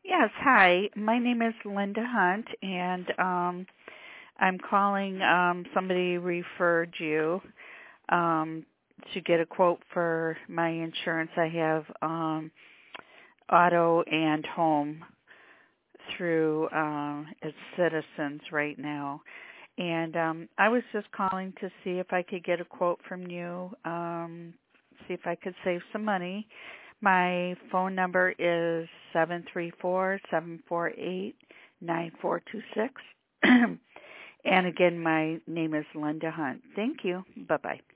Yes, hi. My name is Linda Hunt, and I'm calling. Somebody referred you um, to get a quote for my insurance. I have auto and home through it's Citizens right now, and I was just calling to see if I could get a quote from you. See if I could save some money. My phone number is 734-748-9426. And again, my name is Linda Hunt. Thank you. Bye-bye.